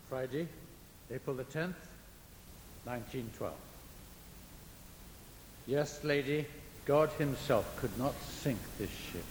Friday, April the 10th, 1912. Yes, lady, God himself could not sink this ship.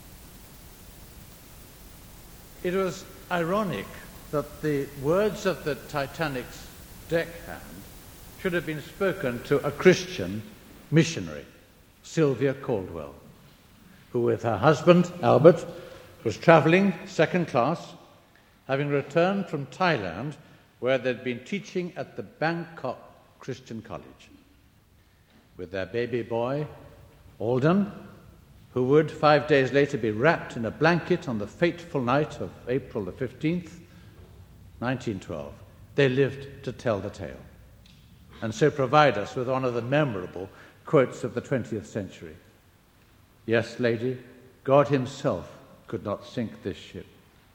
It was ironic that the words of the Titanic's deckhand should have been spoken to a Christian missionary, Sylvia Caldwell, who with her husband, Albert, was travelling second class, having returned from Thailand, where they'd been teaching at the Bangkok Christian College, with their baby boy, Alden, who would 5 days later be wrapped in a blanket on the fateful night of April the 15th, 1912. They lived to tell the tale, and so provide us with one of the memorable quotes of the 20th century. Yes, lady, God himself could not sink this ship.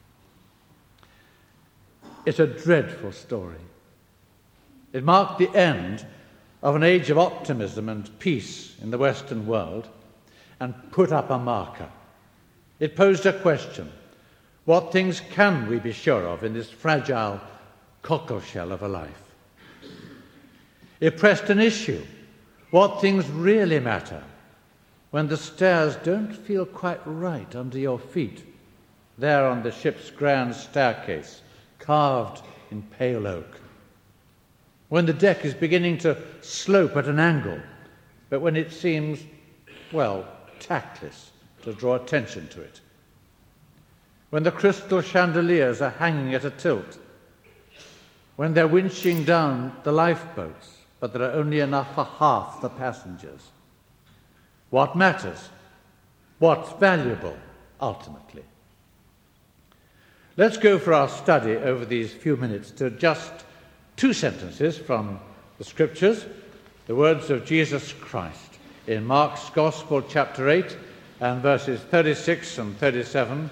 It's a dreadful story. It marked the end of an age of optimism and peace in the Western world and put up a marker. It posed a question. What things can we be sure of in this fragile cockleshell of a life? It pressed an issue. What things really matter when the stairs don't feel quite right under your feet, there on the ship's grand staircase, carved in pale oak. When the deck is beginning to slope at an angle, but when it seems, well, tactless to draw attention to it. When the crystal chandeliers are hanging at a tilt. When they're winching down the lifeboats, but there are only enough for half the passengers. What matters? What's valuable, ultimately? Let's go for our study over these few minutes to just two sentences from the Scriptures, the words of Jesus Christ in Mark's Gospel, chapter 8, and verses 36 and 37.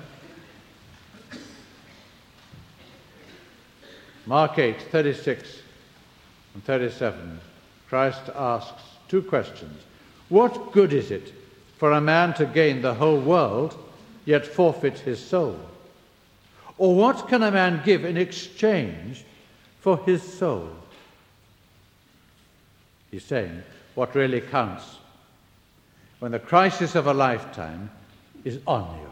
Mark 8, 36 and 37. Christ asks two questions. What good is it for a man to gain the whole world, yet forfeit his soul? Or what can a man give in exchange for his soul? He's saying what really counts when the crisis of a lifetime is on you.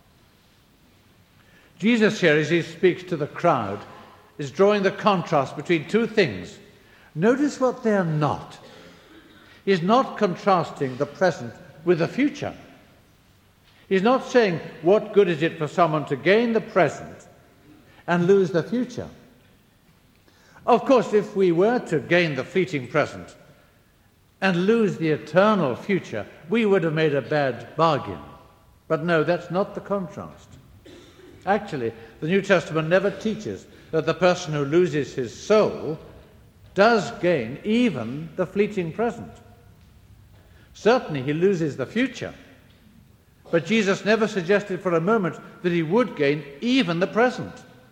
Jesus here, as he speaks to the crowd, is drawing the contrast between two things. Notice what they are not. He's not contrasting the present with the future. He's not saying, what good is it for someone to gain the present and lose the future? Of course, if we were to gain the fleeting present and lose the eternal future, we would have made a bad bargain. But no, that's not the contrast. Actually, the New Testament never teaches that the person who loses his soul does gain even the fleeting present. Certainly he loses the future, but Jesus never suggested for a moment that he would gain even the present.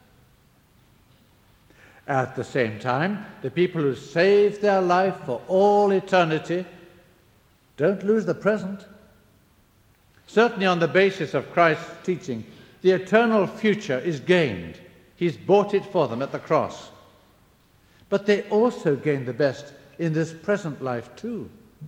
At the same time, the people who save their life for all eternity don't lose the present. Certainly on the basis of Christ's teaching, the eternal future is gained. He's bought it for them at the cross. But they also gain the best in this present life too.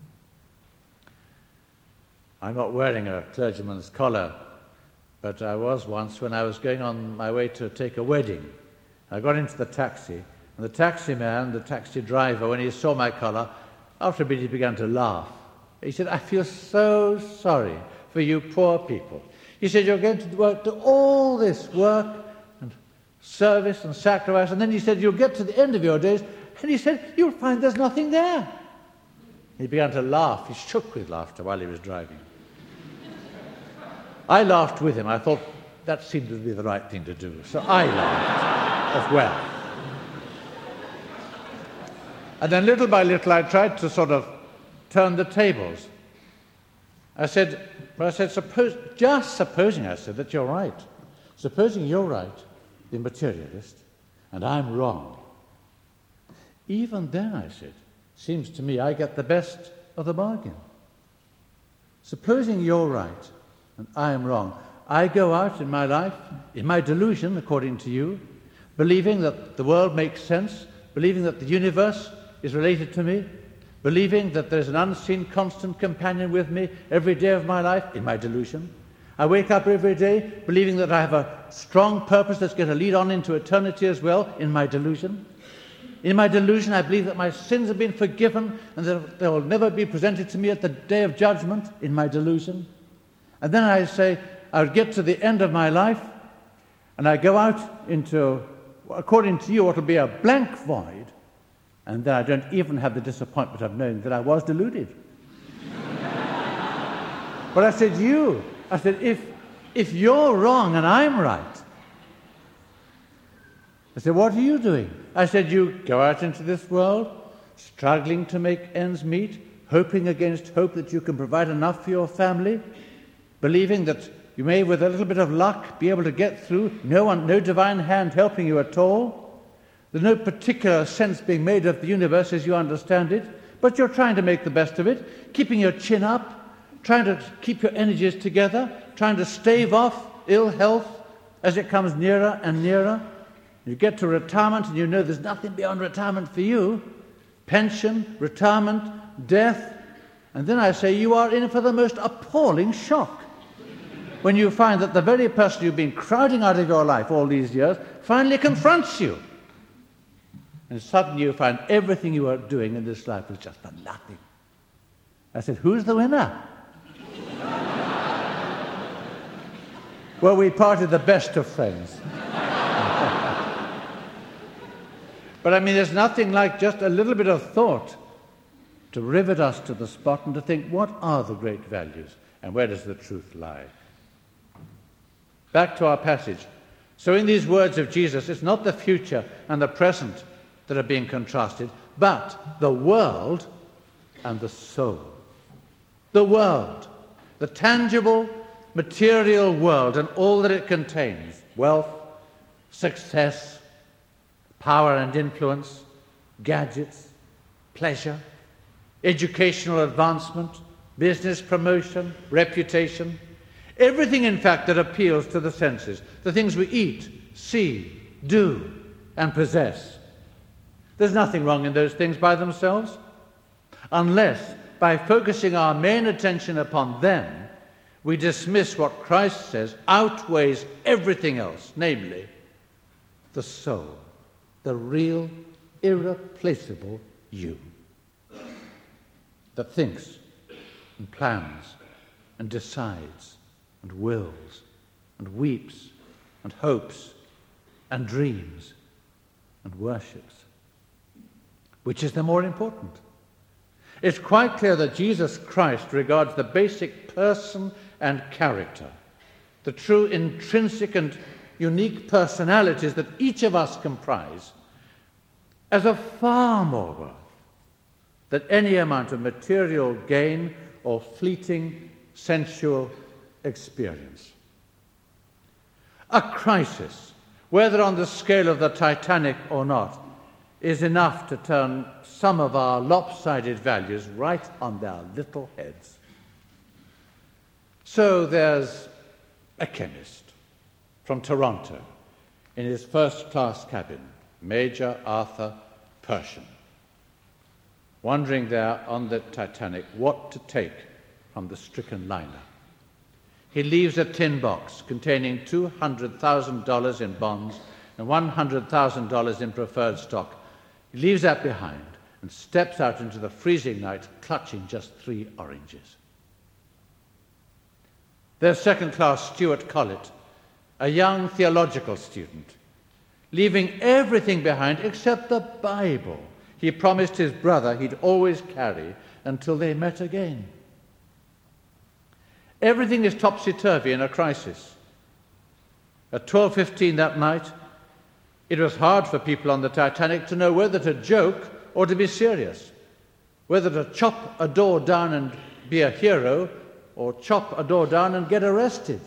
I'm not wearing a clergyman's collar, but I was once when I was going on my way to take a wedding. I got into the taxi, and the taxi man, the taxi driver, when he saw my collar, after a bit he began to laugh. He said, I feel so sorry for you poor people. He said, you're going to do all this work and service and sacrifice, and then he said, you'll get to the end of your days, and he said, you'll find there's nothing there. He began to laugh. He shook with laughter while he was driving. I laughed with him. I thought that seemed to be the right thing to do, so I laughed as well. And then little by little I tried to sort of turn the tables. I said, supposing, I said, that you're right. Supposing you're right, the materialist, and I'm wrong. Even then, I said, seems to me I get the best of the bargain. Supposing you're right and I am wrong, I go out in my life, in my delusion, according to you, believing that the world makes sense, believing that the universe is related to me, believing that there's an unseen constant companion with me every day of my life in my delusion. I wake up every day believing that I have a strong purpose that's going to lead on into eternity as well in my delusion. In my delusion, I believe that my sins have been forgiven and that they will never be presented to me at the day of judgment in my delusion. And then I say, I'll get to the end of my life and I go out into, according to you, what will be a blank void, and then I don't even have the disappointment of knowing that I was deluded. But I said, if you're wrong and I'm right, I said, what are you doing? I said, you go out into this world, struggling to make ends meet, hoping against hope that you can provide enough for your family, believing that you may, with a little bit of luck, be able to get through, no divine hand helping you at all. There's no particular sense being made of the universe as you understand it, but you're trying to make the best of it, keeping your chin up, trying to keep your energies together, trying to stave off ill health as it comes nearer and nearer. You get to retirement and you know there's nothing beyond retirement for you. Pension, retirement, death. And then I say you are in for the most appalling shock when you find that the very person you've been crowding out of your life all these years finally confronts you. And suddenly you find everything you are doing in this life is just for nothing. I said, who's the winner? Well, we parted the best of friends. But I mean, there's nothing like just a little bit of thought to rivet us to the spot and to think, what are the great values and where does the truth lie? Back to our passage. So in these words of Jesus, it's not the future and the present that are being contrasted, but the world and the soul. The world, the tangible, material world and all that it contains, wealth, success, power and influence, gadgets, pleasure, educational advancement, business promotion, reputation, everything, in fact, that appeals to the senses, the things we eat, see, do, and possess. There's nothing wrong in those things by themselves, unless, by focusing our main attention upon them, we dismiss what Christ says outweighs everything else, namely, the soul, the real, irreplaceable you, that thinks and plans and decides and wills and weeps and hopes and dreams and worships. Which is the more important? It's quite clear that Jesus Christ regards the basic person and character, the true intrinsic and unique personalities that each of us comprise, as of far more worth than any amount of material gain or fleeting sensual experience. A crisis, whether on the scale of the Titanic or not, is enough to turn some of our lopsided values right on their little heads. So there's a chemist from Toronto in his first-class cabin, Major Arthur Pershing, wondering there on the Titanic what to take from the stricken liner. He leaves a tin box containing $200,000 in bonds and $100,000 in preferred stock. He leaves that behind and steps out into the freezing night, clutching just 3 oranges. There's second-class Stuart Collett, a young theological student, leaving everything behind except the Bible he promised his brother he'd always carry until they met again. Everything is topsy-turvy in a crisis. At 12:15 that night, it was hard for people on the Titanic to know whether to joke or to be serious, whether to chop a door down and be a hero or chop a door down and get arrested.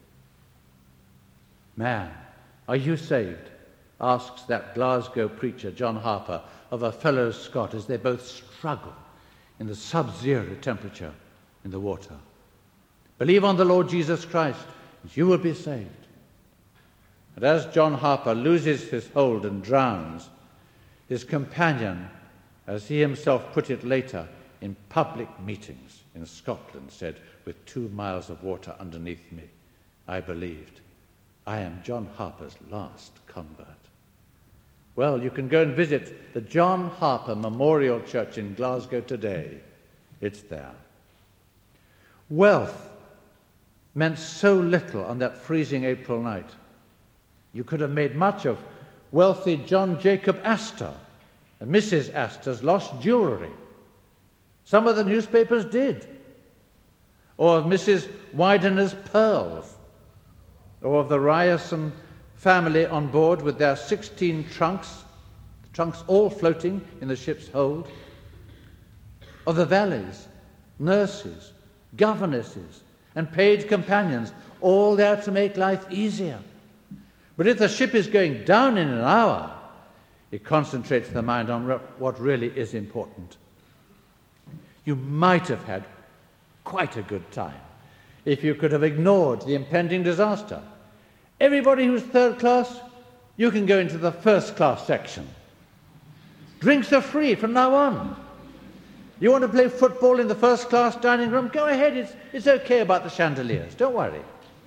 Man, are you saved? Asks that Glasgow preacher, John Harper, of a fellow Scot as they both struggle in the sub-zero temperature in the water. Believe on the Lord Jesus Christ, and you will be saved. And as John Harper loses his hold and drowns, his companion, as he himself put it later, in public meetings in Scotland, said, "With 2 miles of water underneath me, I believed, I am John Harper's last convert." Well, you can go and visit the John Harper Memorial Church in Glasgow today. It's there. Wealth meant so little on that freezing April night. You could have made much of wealthy John Jacob Astor and Mrs. Astor's lost jewellery. Some of the newspapers did. Or of Mrs. Widener's pearls. Or of the Ryerson family on board with their 16 trunks, the trunks all floating in the ship's hold. Of the valets, nurses, governesses, and paid companions, all there to make life easier. But if the ship is going down in an hour, it concentrates the mind on what really is important. You might have had quite a good time if you could have ignored the impending disaster. Everybody who's third class, you can go into the first class section. Drinks are free from now on. You want to play football in the first class dining room? Go ahead, it's okay about the chandeliers, don't worry.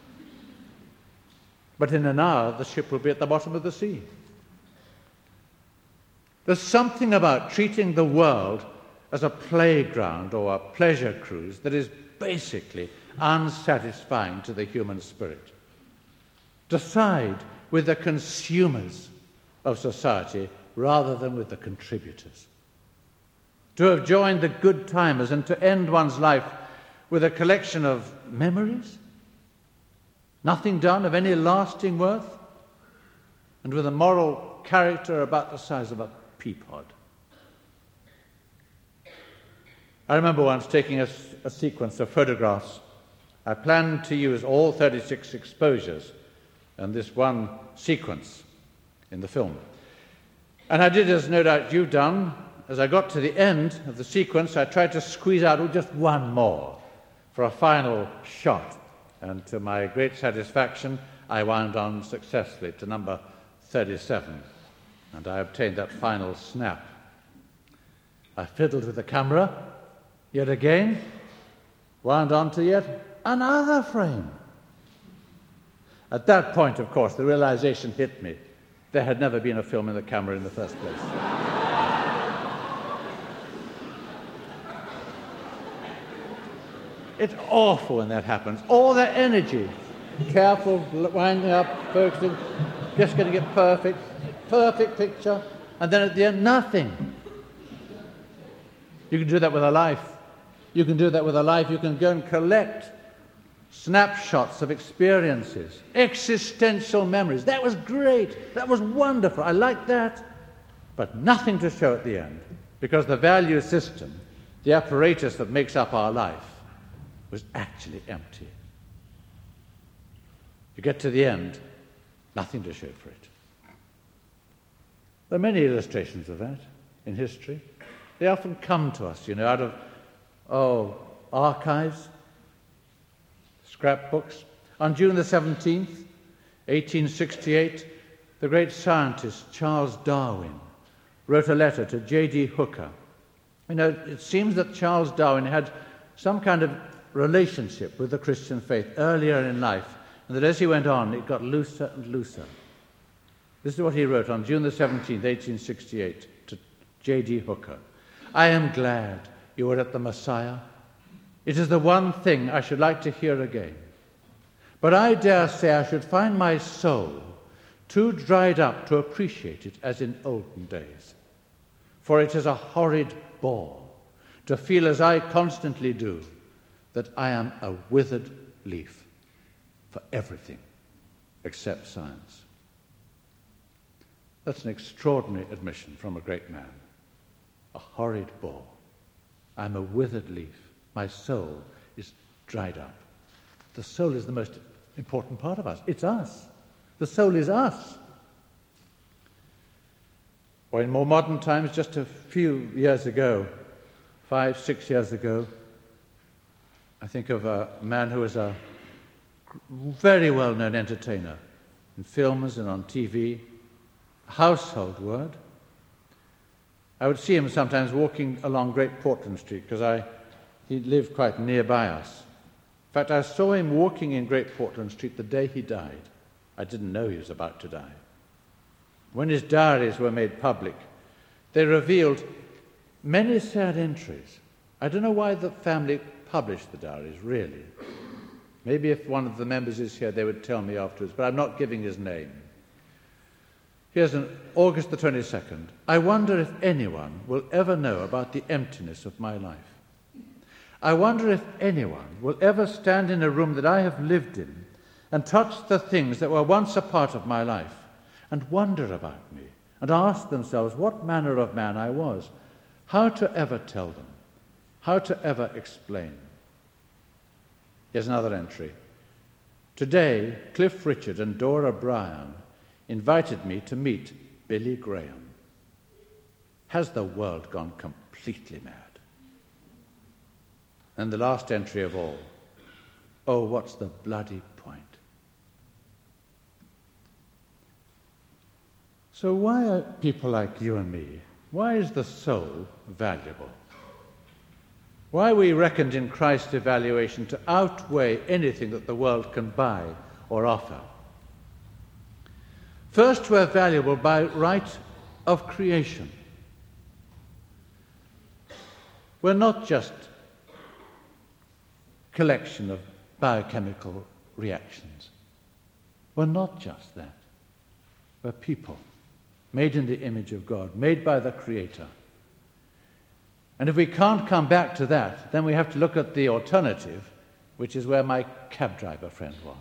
But in an hour, the ship will be at the bottom of the sea. There's something about treating the world as a playground or a pleasure cruise that is basically unsatisfying to the human spirit. To side with the consumers of society rather than with the contributors. To have joined the good timers and to end one's life with a collection of memories, nothing done of any lasting worth, and with a moral character about the size of a pea pod. I remember once taking a sequence of photographs. I planned to use all 36 exposures and this one sequence in the film. And I did as no doubt you've done. As I got to the end of the sequence, I tried to squeeze out just one more for a final shot. And to my great satisfaction, I wound on successfully to number 37. And I obtained that final snap. I fiddled with the camera, yet again, wound on to yet another frame. At that point, of course, the realization hit me. There had never been a film in the camera in the first place. It's awful when that happens. All that energy, careful, winding up, focusing, just going to get perfect picture, and then at the end, nothing. You can do that with a life. You can do that with a life. You can go and collect snapshots of experiences, existential memories. That was great. That was wonderful. I liked that. But nothing to show at the end, because the value system, the apparatus that makes up our life, was actually empty. You get to the end, nothing to show for it. There are many illustrations of that in history. They often come to us, out of, archives, scrapbooks. On June the 17th, 1868, the great scientist Charles Darwin wrote a letter to J.D. Hooker. It seems that Charles Darwin had some kind of relationship with the Christian faith earlier in life, and that as he went on, it got looser and looser. This is what he wrote on June the 17th, 1868, to J.D. Hooker. "I am glad you are at the Messiah. It is the one thing I should like to hear again. But I dare say I should find my soul too dried up to appreciate it as in olden days. For it is a horrid bore to feel, as I constantly do, that I am a withered leaf for everything except science." That's an extraordinary admission from a great man. A horrid bore. I'm a withered leaf. My soul is dried up. The soul is the most important part of us. It's us. The soul is us. Or in more modern times, just a few years ago, 5, 6 years ago, I think of a man who was a very well-known entertainer, in films and on TV, a household word. I would see him sometimes walking along Great Portland Street because he lived quite nearby us. In fact, I saw him walking in Great Portland Street the day he died. I didn't know he was about to die. When his diaries were made public, they revealed many sad entries. I don't know why the family published the diaries, really. Maybe if one of the members is here, they would tell me afterwards, but I'm not giving his name. Here's an August the 22nd. I wonder if anyone will ever know about the emptiness of my life. I wonder if anyone will ever stand in a room that I have lived in and touch the things that were once a part of my life and wonder about me and ask themselves what manner of man I was, how to ever tell them, how to ever explain. Here's another entry. Today, Cliff Richard and Dora Bryan invited me to meet Billy Graham. Has the world gone completely mad? And the last entry of all. Oh, what's the bloody point? So why are people like you and me, why is the soul valuable? Why are we reckoned in Christ's evaluation to outweigh anything that the world can buy or offer? First, we're valuable by right of creation. We're not just a collection of biochemical reactions. We're not just that. We're people, made in the image of God, made by the Creator. And if we can't come back to that, then we have to look at the alternative, which is where my cab driver friend was.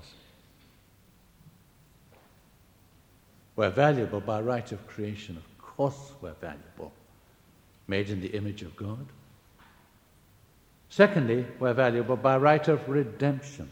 We're valuable by right of creation. Of course we're valuable, made in the image of God. Secondly, we're valuable by right of redemption.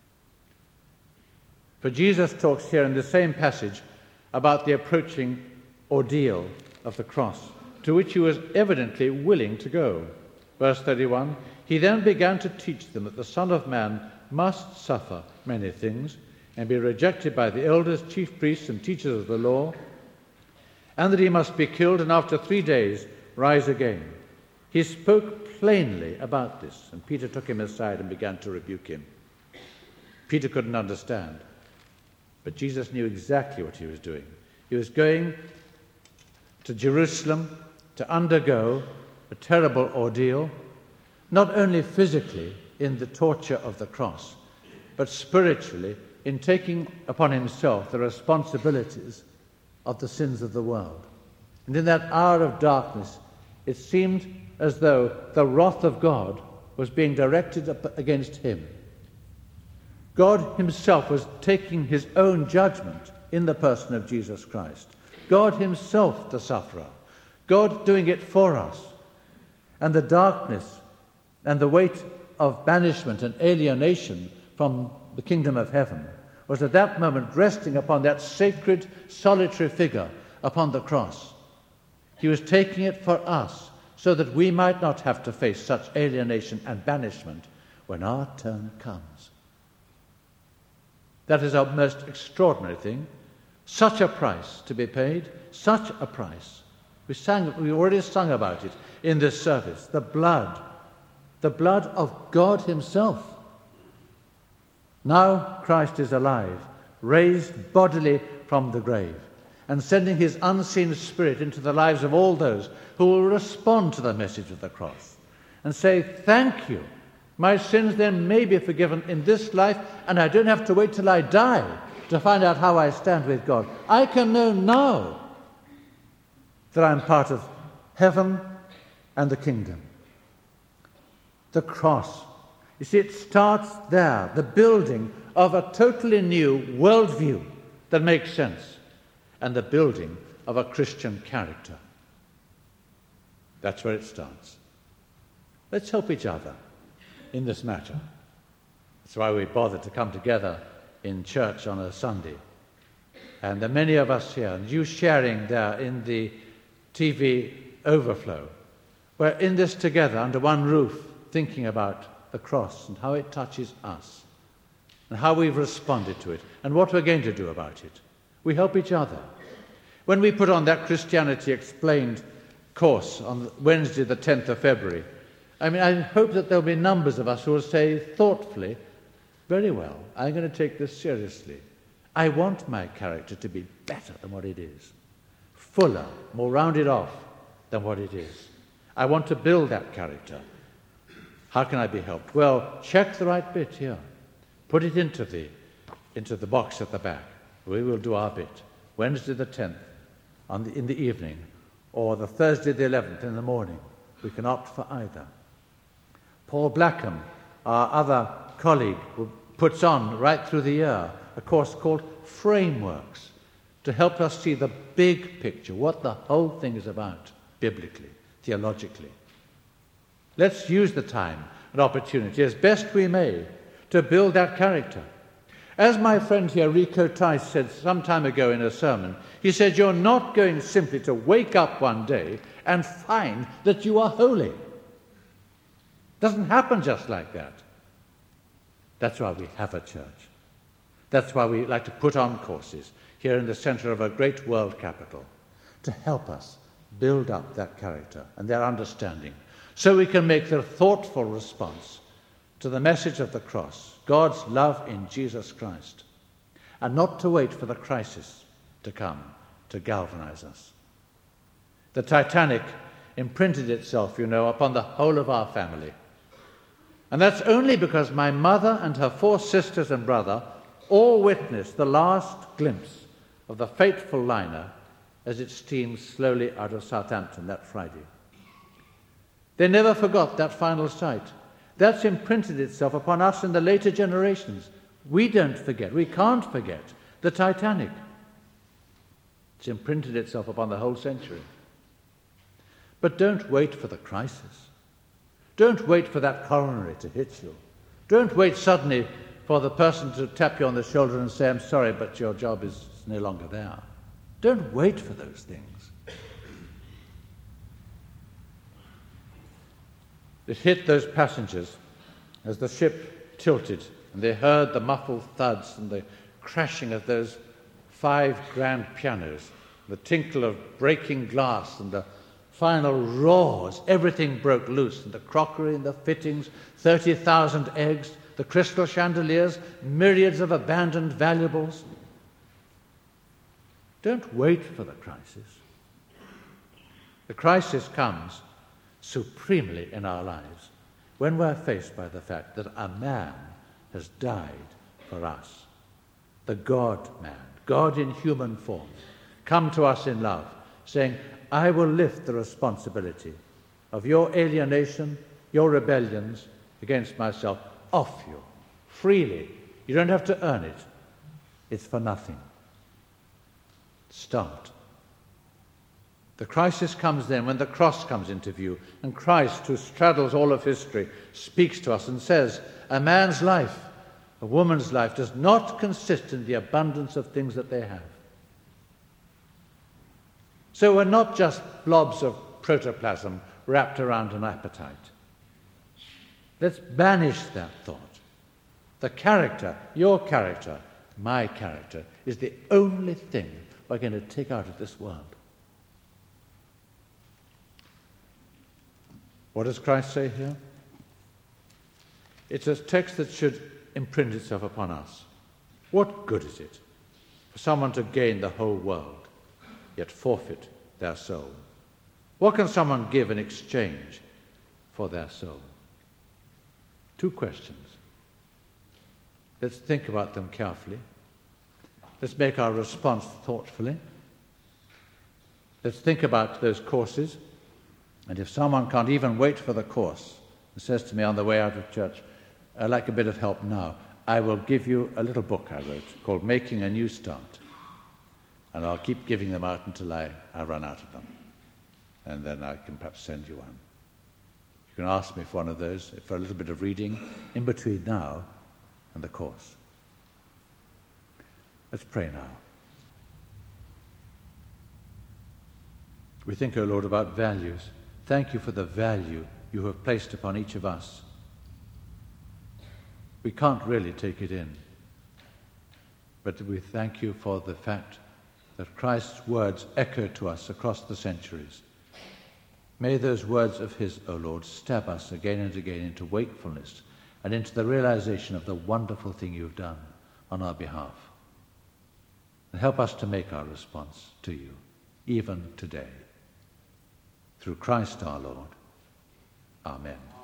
For Jesus talks here in the same passage about the approaching ordeal of the cross, to which he was evidently willing to go. Verse 31, he then began to teach them that the Son of Man must suffer many things and be rejected by the elders, chief priests, and teachers of the law, and that he must be killed and after 3 days rise again. He spoke plainly about this, and Peter took him aside and began to rebuke him. Peter couldn't understand, but Jesus knew exactly what he was doing. He was going to Jerusalem to undergo a terrible ordeal, not only physically in the torture of the cross, but spiritually in taking upon himself the responsibilities of the sins of the world. And in that hour of darkness, it seemed as though the wrath of God was being directed against him. God himself was taking his own judgment in the person of Jesus Christ. God himself the sufferer. God doing it for us. And the darkness and the weight of banishment and alienation from the kingdom of heaven was at that moment resting upon that sacred, solitary figure upon the cross. He was taking it for us so that we might not have to face such alienation and banishment when our turn comes. That is our most extraordinary thing. Such a price to be paid, such a price. We already sung about it in this service. The blood of God himself. Now Christ is alive, raised bodily from the grave, and sending his unseen Spirit into the lives of all those who will respond to the message of the cross and say, thank you. My sins then may be forgiven in this life, and I don't have to wait till I die to find out how I stand with God. I can know now that I'm part of heaven and the kingdom. The cross. You see, it starts there, the building of a totally new worldview that makes sense, and the building of a Christian character. That's where it starts. Let's help each other in this matter. That's why we bother to come together in church on a Sunday. And there are many of us here, and you sharing there in the TV overflow. We're in this together under one roof, thinking about the cross and how it touches us and how we've responded to it and what we're going to do about it. We help each other. When we put on that Christianity Explained course on Wednesday the 10th of February, I hope that there'll be numbers of us who will say thoughtfully, very well, I'm going to take this seriously. I want my character to be better than what it is, fuller, more rounded off than what it is. I want to build that character. How can I be helped? Well, check the right bit here. Put it into the box at the back. We will do our bit. Wednesday the 10th in the evening, or the Thursday the 11th in the morning. We can opt for either. Paul Blackham, our other colleague, who puts on right through the year a course called Frameworks to help us see the big picture, what the whole thing is about, biblically, theologically. Let's use the time and opportunity as best we may to build that character. As my friend here, Rico Tice, said some time ago in a sermon, he said, you're not going simply to wake up one day and find that you are holy. It doesn't happen just like that. That's why we have a church. That's why we like to put on courses here in the center of a great world capital to help us build up that character and their understanding so we can make the thoughtful response to the message of the cross, God's love in Jesus Christ, and not to wait for the crisis to come to galvanize us. The Titanic imprinted itself, upon the whole of our family. And that's only because my mother and her 4 sisters and brother all witnessed the last glimpse of the fateful liner as it steamed slowly out of Southampton that Friday. They never forgot that final sight. That's imprinted itself upon us in the later generations. We don't forget, we can't forget the Titanic. It's imprinted itself upon the whole century. But don't wait for the crisis. Don't wait for that coronary to hit you. Don't wait suddenly for the person to tap you on the shoulder and say, I'm sorry, but your job is no longer there. Don't wait for those things. It hit those passengers as the ship tilted, and they heard the muffled thuds and the crashing of those 5 grand pianos, the tinkle of breaking glass and the final roars. Everything broke loose, and the crockery and the fittings, 30,000 eggs, the crystal chandeliers, myriads of abandoned valuables. Don't wait for the crisis. The crisis comes supremely in our lives when we're faced by the fact that a man has died for us. The God-man, God in human form, come to us in love, saying, I will lift the responsibility of your alienation, your rebellions against myself off you, freely. You don't have to earn it. It's for nothing. Start. The crisis comes then when the cross comes into view, and Christ, who straddles all of history, speaks to us and says, a man's life, a woman's life, does not consist in the abundance of things that they have. So we're not just blobs of protoplasm wrapped around an appetite. Let's banish that thought. The character, your character, my character, is the only thing we're going to take out of this world. What does Christ say here? It's a text that should imprint itself upon us. What good is it for someone to gain the whole world, yet forfeit their soul? What can someone give in exchange for their soul? 2 questions. Let's think about them carefully. Let's make our response thoughtfully. Let's think about those courses. And if someone can't even wait for the course and says to me on the way out of church, I'd like a bit of help now, I will give you a little book I wrote called Making a New Start. And I'll keep giving them out until I run out of them. And then I can perhaps send you one. You can ask me for one of those, for a little bit of reading in between now and the course. Let's pray now. We think, O Lord, about values. Thank you for the value you have placed upon each of us. We can't really take it in, but we thank you for the fact that Christ's words echo to us across the centuries. May those words of his, O Lord, stab us again and again into wakefulness and into the realization of the wonderful thing you've done on our behalf. And help us to make our response to you, even today. Through Christ our Lord. Amen.